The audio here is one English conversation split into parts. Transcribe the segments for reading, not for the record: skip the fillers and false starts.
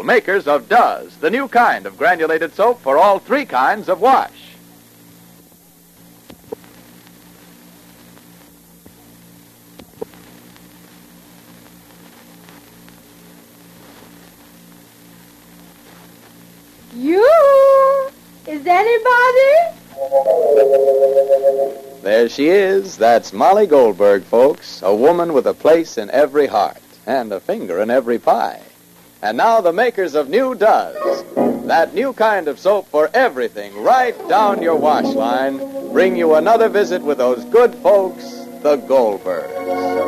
makers of Duz, the new kind of granulated soap for all three kinds of wash. Is anybody? There she is. That's Molly Goldberg, folks. A woman with a place in every heart and a finger in every pie. And now the makers of New Duz, that new kind of soap for everything right down your wash line, bring you another visit with those good folks, the Goldbergs.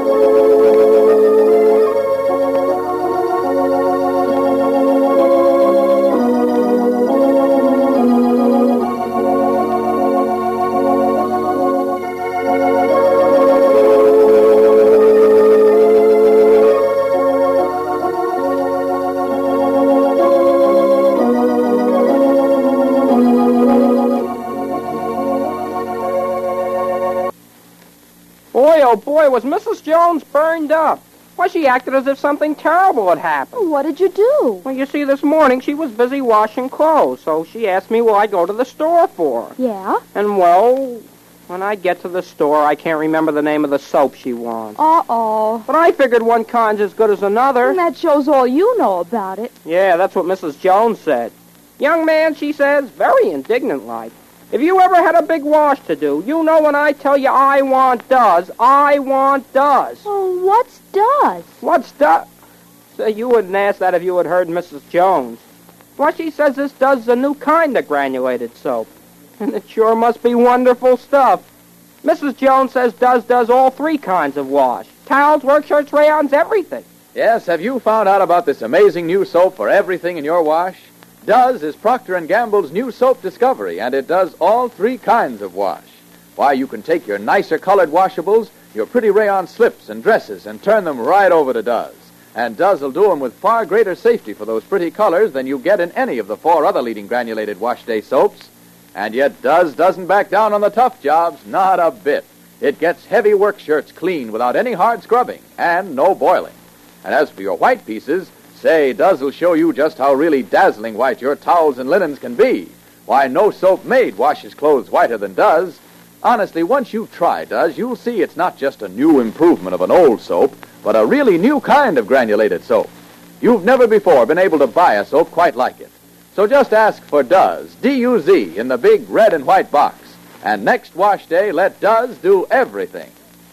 Oh, boy, was Mrs. Jones burned up. Why, she acted as if something terrible had happened. What did you do? Well, you see, this morning she was busy washing clothes, so she asked me what I'd go to the store for. Yeah? And, well, when I get to the store, I can't remember the name of the soap she wants. Uh-oh. But I figured one kind's as good as another. And that shows all you know about it. Yeah, that's what Mrs. Jones said. Young man, she says, very indignant-like. If you ever had a big wash to do, you know when I tell you I want Duz, I want Duz. Oh, what's Duz? What's Duz? Say, you wouldn't ask that if you had heard Mrs. Jones. Well, she says this Duz is a new kind of granulated soap. And it sure must be wonderful stuff. Mrs. Jones says Duz does all three kinds of wash. Towels, work shirts, rayons, everything. Yes, have you found out about this amazing new soap for everything in your wash? Duz is Procter & Gamble's new soap discovery, and it does all three kinds of wash. Why, you can take your nicer colored washables, your pretty rayon slips and dresses, and turn them right over to Duz. And Duz will do them with far greater safety for those pretty colors than you get in any of the four other leading granulated wash day soaps. And yet Duz doesn't back down on the tough jobs, not a bit. It gets heavy work shirts clean without any hard scrubbing, and no boiling. And as for your white pieces, say, Duz will show you just how really dazzling white your towels and linens can be. Why, no soap made washes clothes whiter than Duz. Honestly, once you try Duz, you'll see it's not just a new improvement of an old soap, but a really new kind of granulated soap. You've never before been able to buy a soap quite like it. So just ask for Duz, D-U-Z, in the big red and white box. And next wash day, let Duz do everything.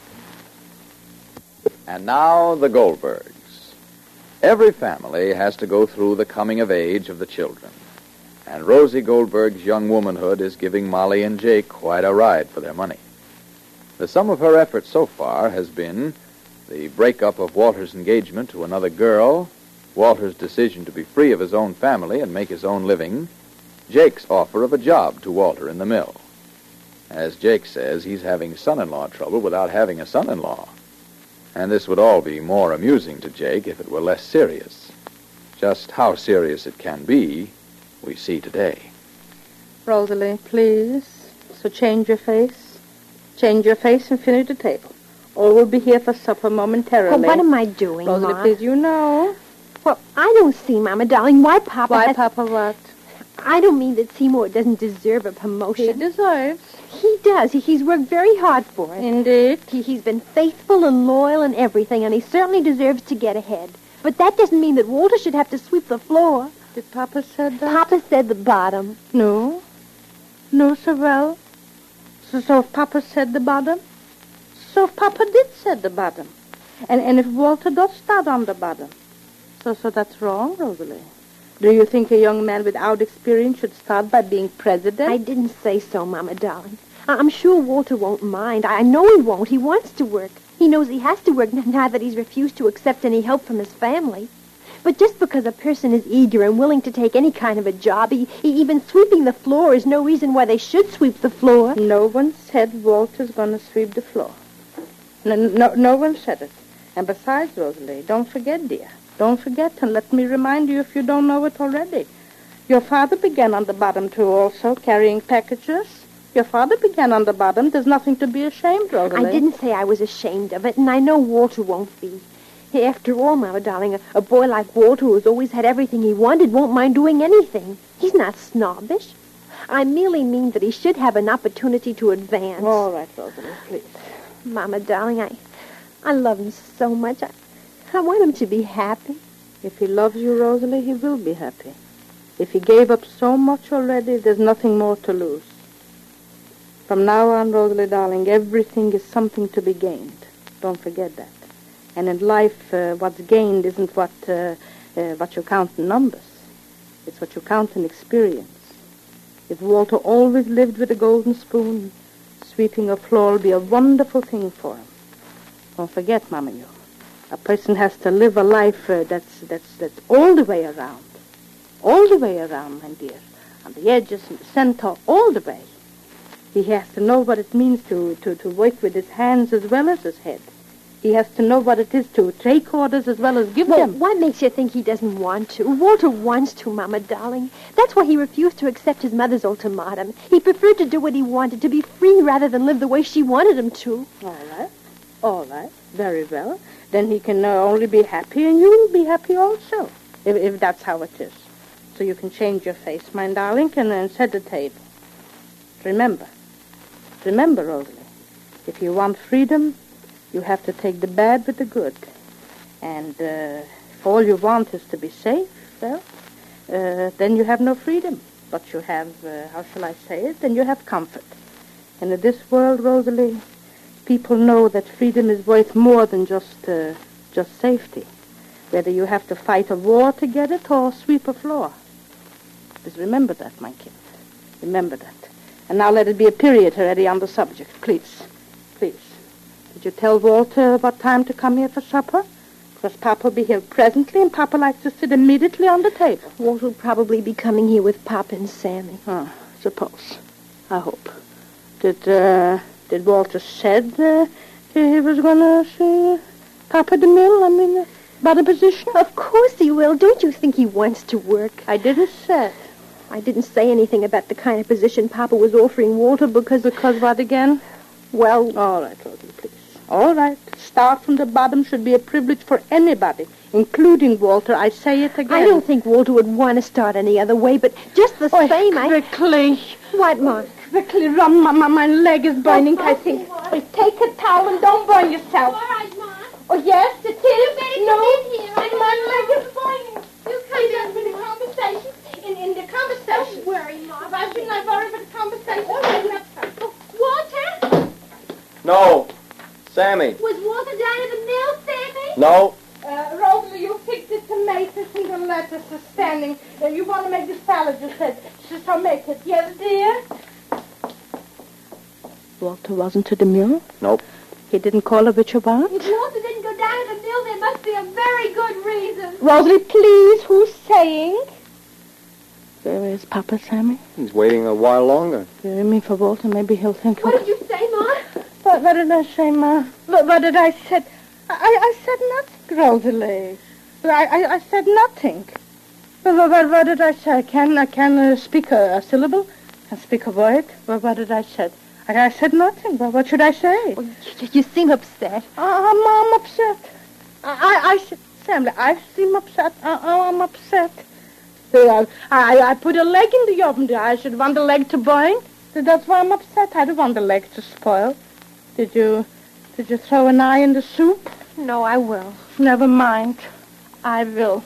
And now, the Goldbergs. Every family has to go through the coming of age of the children. And Rosie Goldberg's young womanhood is giving Molly and Jake quite a ride for their money. The sum of her efforts so far has been the breakup of Walter's engagement to another girl, Walter's decision to be free of his own family and make his own living, Jake's offer of a job to Walter in the mill. As Jake says, he's having son-in-law trouble without having a son-in-law. And this would all be more amusing to Jake if it were less serious. Just how serious it can be, we see today. Rosalie, please. So change your face. Change your face and finish the table. All will be here for supper momentarily. Well, what am I doing, Rosalie, Ma? please, you know. Well, I don't see, Mama, darling, why Papa Why, has... Papa, what? I don't mean that Seymour doesn't deserve a promotion. He deserves. He does. He's worked very hard for it. Indeed. He's been faithful and loyal and everything, and he certainly deserves to get ahead. But that doesn't mean that Walter should have to sweep the floor. Did Papa said that? Papa said the bottom. No. No, so well. So if Papa said the bottom? So if Papa did said the bottom? And if Walter does start on the bottom? So that's wrong, Rosalie. Do you think a young man without experience should start by being president? I didn't say so, Mama, darling. I'm sure Walter won't mind. I know he won't. He wants to work. He knows he has to work now that he's refused to accept any help from his family. But just because a person is eager and willing to take any kind of a job, even sweeping the floor is no reason why they should sweep the floor. No one said Walter's going to sweep the floor. No one said it. And besides, Rosalie, don't forget, dear. Don't forget, and let me remind you if you don't know it already. Your father began on the bottom, too, also, carrying packages. Your father began on the bottom. There's nothing to be ashamed, Rosalie. I didn't say I was ashamed of it, and I know Walter won't be. After all, Mama, darling, a boy like Walter, who has always had everything he wanted, won't mind doing anything. He's not snobbish. I merely mean that he should have an opportunity to advance. All right, Rosalie, please. Mama, darling, I love him so much. I want him to be happy. If he loves you, Rosalie, he will be happy. If he gave up so much already, there's nothing more to lose. From now on, Rosalie, darling, everything is something to be gained. Don't forget that. And in life, what's gained isn't what you count in numbers. It's what you count in experience. If Walter always lived with a golden spoon, sweeping a floor will be a wonderful thing for him. Don't forget, Mama, you. A person has to live a life that's all the way around. All the way around, my dear. On the edges and the center, all the way. He has to know what it means to work with his hands as well as his head. He has to know what it is to take orders as well as give them. What makes you think he doesn't want to? Walter wants to, Mama, darling. That's why he refused to accept his mother's ultimatum. He preferred to do what he wanted, to be free rather than live the way she wanted him to. All right. Very well. Then he can only be happy, and you will be happy also, if that's how it is. So you can change your face, my darling, and set the table. Remember, Rosalie, if you want freedom, you have to take the bad with the good. And if all you want is to be safe, well, then you have no freedom. But you have, how shall I say it, then you have comfort. And in this world, Rosalie, people know that freedom is worth more than just safety. Whether you have to fight a war to get it or sweep a floor. Just remember that, my kid. Remember that. And now let it be a period already on the subject, please. Please. Did you tell Walter what time to come here for supper? Because Papa will be here presently, and Papa likes to sit immediately on the table. Walter will probably be coming here with Papa and Sammy. Suppose. I hope. Did Walter said he was going to see Papa DeMille? About a position? Of course he will. Don't you think he wants to work? I didn't say. I didn't say anything about the kind of position Papa was offering Walter because... Because what again? Well... All right, Rosalie, please. All right. Start from the bottom should be a privilege for anybody, including Walter. I say it again. I don't think Walter would want to start any other way, but just the same, quickly. What, Mom? Quickly run, Mama. My leg is burning, I think. Take a towel and don't burn yourself. All right, Mom. Oh, yes, it is. You better come in here. And my leg is burning. You come in in the conversation. In the conversation. Don't worry, Mom. Why shouldn't I worry for the conversation? Walter? No. Sammy. Was Walter down at the mill, Sammy? No. Rosalie, you picked the tomatoes and the lettuce are standing. You want to make the salad, you said. So make it. Yes, dear? Walter wasn't to the mill? Nope. He didn't call her what you want? If Walter didn't go down to the mill, there must be a very good reason. Rosalie, please, who's saying? Where is Papa, Sammy? He's waiting a while longer. You mean for Walter? Maybe he'll think... What did you say, Mom? What did I say, Ma? What did I say? I said nothing, Rosalie. I said nothing. What did I say? I can speak a syllable? Can speak a word? What did I say? I said nothing. What should I say? Well, you seem upset. I'm upset. I said, Sam, I seem upset. I'm upset. I put a leg in the oven. I should want the leg to burn. That's why I'm upset. I don't want the leg to spoil. Did you throw an eye in the soup? No, I will. Never mind. I will.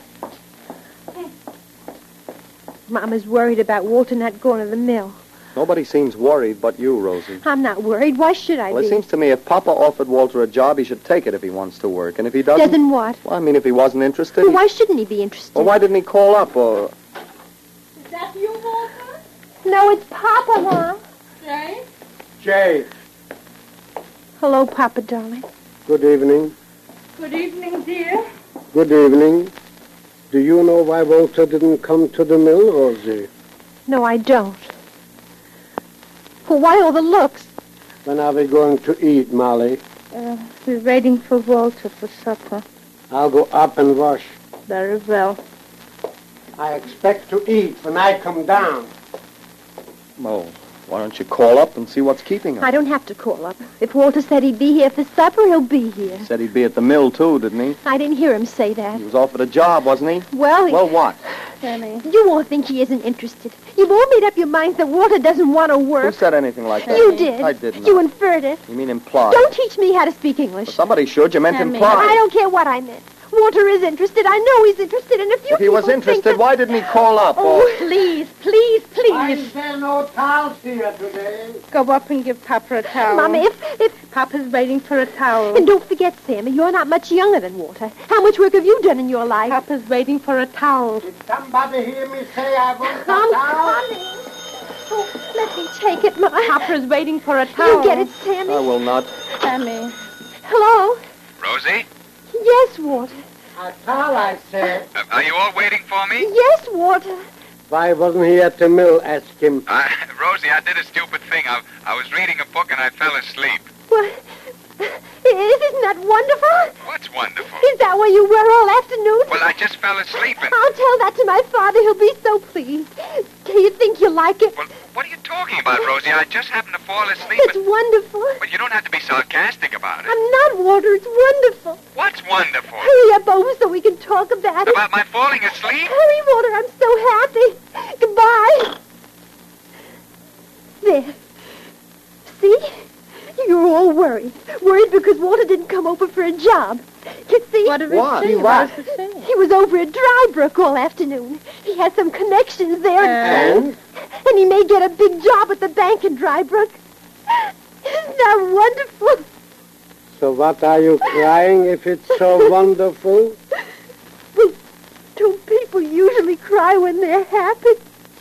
Mama's worried about Walter not going to the mill. Nobody seems worried but you, Rosie. I'm not worried. Why should I Well, be? it seems to me if Papa offered Walter a job, he should take it if he wants to work. And if he doesn't... Doesn't what? Well, I mean, if he wasn't interested... Well, why shouldn't he be interested? Well, why didn't he call up or... Is that you, Walter? No, it's Papa, Mom. Jay? Jay. Hello, Papa, darling. Good evening. Good evening, dear. Good evening. Do you know why Walter didn't come to the mill, Rosie? No, I don't. Well, why all the looks? When are we going to eat, Molly? We're waiting for Walter for supper. I'll go up and wash. Very well. I expect to eat when I come down. Oh, Why don't you call up and see what's keeping her? I don't have to call up. If Walter said he'd be here for supper, he'll be here. Said he'd be at the mill, too, didn't he? I didn't hear him say that. He was offered a job, wasn't he? Well, Well, what? Sammy. you won't think he isn't interested. You've all made up your minds that Walter doesn't want to Who work. said anything like that? You did. I did not. You inferred it. You mean imply? Don't teach me how to speak English. Well, somebody should. You meant Sammy. imply. I don't care what I meant. Walter is interested. I know he's interested. And if you If he was people think interested, that- why didn't he call up? Oh, please, please, please. there no towels here today? Go up and give Papa a towel. Mommy, if... Papa's waiting for a towel. And don't forget, Sammy, you're not much younger than Walter. How much work have you done in your life? Papa's waiting for a towel. Did somebody hear me say I want Mommy. Oh, let me take it, Ma. Papa's waiting for a towel. You get it, Sammy. I will not. Sammy. Hello? Rosie? Yes, Walter. A towel, I said. Are you all waiting for me? Yes, Walter. Why wasn't he at the mill? Ask him. Rosie, I did a stupid thing. I was reading a book and I fell asleep. What? Isn't that wonderful? What's wonderful? Is that where you were all afternoon? Well, I just fell asleep and... I'll tell that to my father. He'll be so pleased. Do you think you'll like it? Well, what are you talking about, Rosie? I just happened to fall asleep It's wonderful. Well, you don't have to be sarcastic about it. I'm not, Walter. It's wonderful. What's wonderful? Hurry up over so we can talk about it. About my falling asleep? Hurry, Walter. I'm so happy. Goodbye. There. See? You're all worried. Worried because Walter didn't come over for a job. You see? What did What? it say? What? What does it say? He was over at Drybrook all afternoon. He has some connections there. And? And he may get a big job at the bank in Drybrook. Isn't that wonderful? So what are you crying if it's so wonderful? Well, don't people usually cry when they're happy?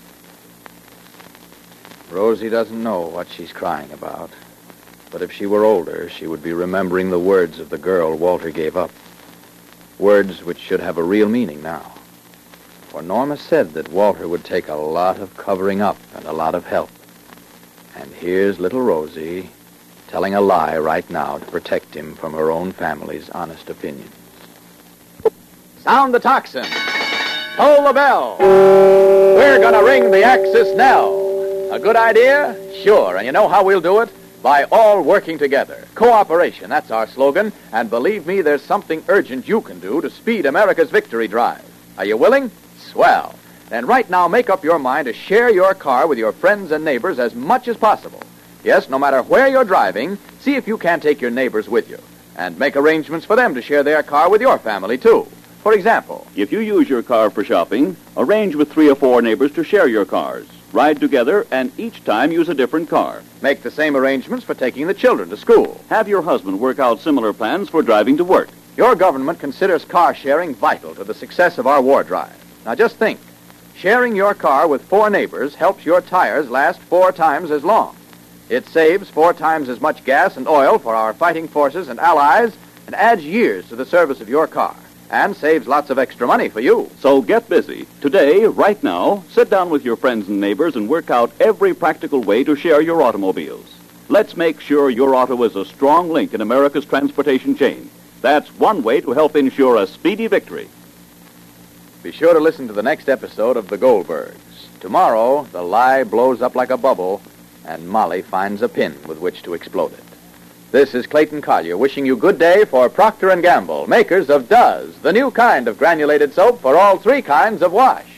Rosie doesn't know what she's crying about. But if she were older, she would be remembering the words of the girl Walter gave up. Words which should have a real meaning now. For Norma said that Walter would take a lot of covering up and a lot of help. And here's little Rosie telling a lie right now to protect him from her own family's honest opinions. Sound the tocsin. Toll the bell. We're gonna ring the Axis knell. A good idea? Sure. And you know how we'll do it? By all working together. Cooperation, that's our slogan. And believe me, there's something urgent you can do to speed America's victory drive. Are you willing? Swell. Then right now make up your mind to share your car with your friends and neighbors as much as possible. Yes, no matter where you're driving, see if you can't take your neighbors with you. And make arrangements for them to share their car with your family, too. For example, If you use your car for shopping, arrange with 3 or 4 neighbors to share your cars. Ride together and each time use a different car. make the same arrangements for taking the children to school. Have your husband work out similar plans for driving to work. Your government considers car sharing vital to the success of our war drive. Now just think. Sharing your car with 4 neighbors helps your tires last 4 times as long. It saves 4 times as much gas and oil for our fighting forces and allies and adds years to the service of your car and saves lots of extra money for you. So get busy. Today, right now, sit down with your friends and neighbors and work out every practical way to share your automobiles. Let's make sure your auto is a strong link in America's transportation chain. That's one way to help ensure a speedy victory. Be sure to listen to the next episode of The Goldbergs. Tomorrow, the lie blows up like a bubble, and Molly finds a pin with which to explode it. This is Clayton Collier wishing you good day for Procter & Gamble, makers of Does, the new kind of granulated soap for all 3 kinds of wash.